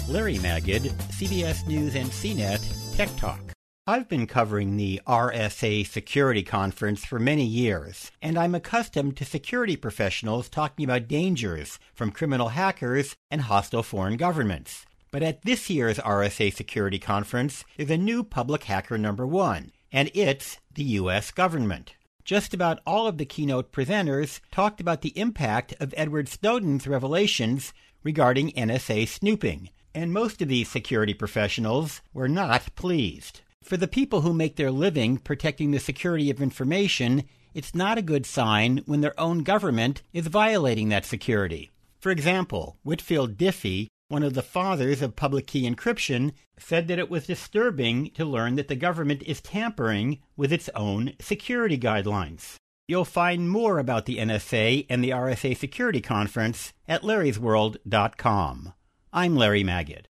Larry Magid, CBS News and CNET Tech Talk. I've been covering the RSA Security Conference for many years, and I'm accustomed to security professionals talking about dangers from criminal hackers and hostile foreign governments. But at this year's RSA Security Conference is a new public hacker number one, and it's the U.S. government. Just about all of the keynote presenters talked about the impact of Edward Snowden's revelations regarding NSA snooping, and most of these security professionals were not pleased. For the people who make their living protecting the security of information, it's not a good sign when their own government is violating that security. For example, Whitfield Diffie, one of the fathers of public key encryption, said that it was disturbing to learn that the government is tampering with its own security guidelines. You'll find more about the NSA and the RSA Security Conference at larrysworld.com. I'm Larry Magid.